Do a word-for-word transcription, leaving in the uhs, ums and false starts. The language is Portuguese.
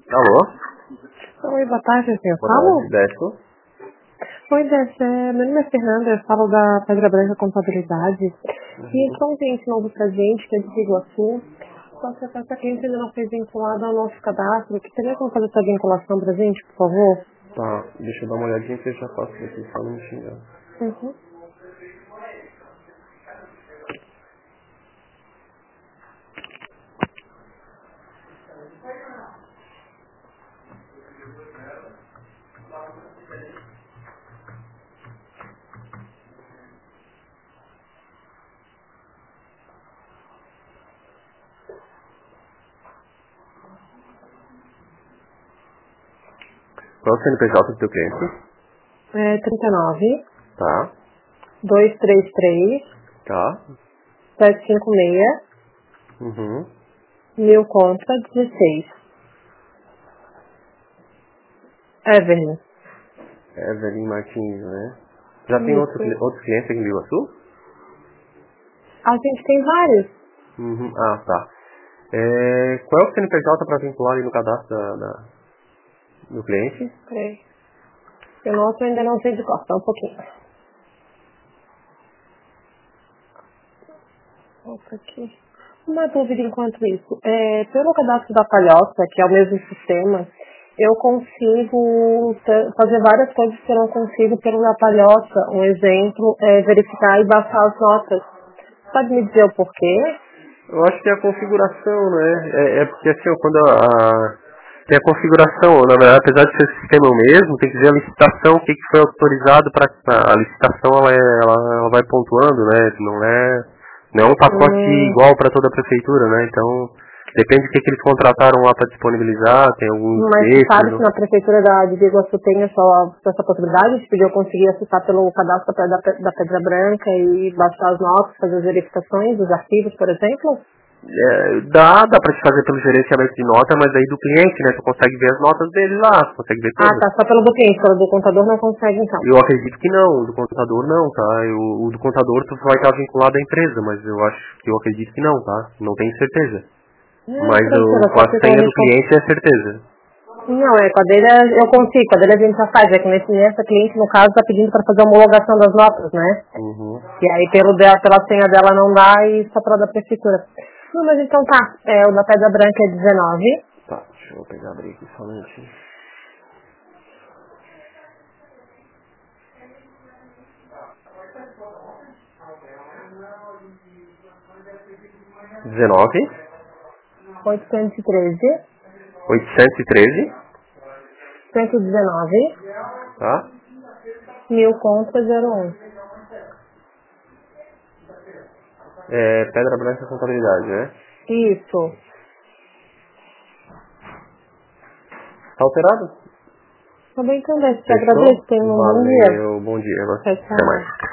Alô? Oi, boa tarde, senhor Boa Paulo? tarde, Décio. Oi, Décio, é, meu nome é Fernanda, eu falo da Pedra Branca Contabilidade. E entrou um cliente novo pra gente, que é de Iguaçu. Só que essa cliente ainda não foi vinculada ao nosso cadastro. Que teria como fazer essa vinculação pra gente, por favor? Tá, deixa eu dar uma olhadinha que eu já faço aqui, só um minutinho. Uhum. Qual é o C N P J do teu cliente? É trinta e nove, Tá, duzentos e trinta e três, tá. setecentos e cinquenta e seis, Uhum. mil contra dezesseis. Evelyn. Evelyn Martins, né? Já tem outro, cli- Isso. outros clientes aqui em Iguaçu? A gente tem vários. Uhum. Ah, tá. É, qual é o C N P J para vincular ali no cadastro da, da- do cliente? Peraí. Eu não ainda não sei de cor, só um pouquinho. Opa, aqui. Uma dúvida enquanto isso. É, pelo cadastro da Palhoça, que é o mesmo sistema, eu consigo t- fazer várias coisas que eu não consigo pelo da Palhoça. Um exemplo é verificar e baixar as notas. Pode me dizer o porquê? Eu acho que é a configuração, né? É, é porque assim, ó, quando a, a- tem a configuração, na verdade, apesar de ser o sistema mesmo, tem que ver a licitação, o que, que foi autorizado para a licitação, ela, é, ela, ela vai pontuando, né? Não é, não é um pacote Hum, igual para toda a prefeitura, né? Então, depende do que, que eles contrataram lá para disponibilizar, tem alguns mas você extras, sabe se não. na prefeitura da, de Iguaçu tem essa, essa possibilidade? Tipo, de eu conseguir acessar pelo cadastro da, da, da Pedra Branca e baixar as notas, fazer as verificações dos arquivos, por exemplo? É, dá, dá para te fazer pelo gerenciamento de nota, mas aí do cliente, né? Tu consegue ver as notas dele lá, tu consegue ver Ah, todas. tá, só pelo do cliente, pelo do contador não consegue então. Eu acredito que não, o do contador não, tá? Eu, o do contador tu vai estar vinculado à empresa, mas eu acho que eu acredito que não, tá? Não tenho certeza. É, Mas o, tranquilo, com só a que como a senha do gente... con- cliente é certeza. Não, é, com a dele é- eu consigo, com a dele a gente já faz, é que nesse, nessa cliente, no caso, tá pedindo para fazer a homologação das notas, né? Uhum. E aí pelo dela, pela senha dela não dá e só pela da prefeitura. Não, mas então tá, é, o da Pedra Branca é dezenove, Tá, deixa eu pegar abrir aqui só um minutinho. dezenove, oitocentos e treze, oitocentos e treze, cento e dezenove, tá? mil contra zero um. É Pedra Branca Contabilidade, né? Isso. Tá alterado? Tá bem, então, Beth, te Fechou? agradeço, tenha um bom dia. Valeu, bom dia. Tchau, Até tchau. mais.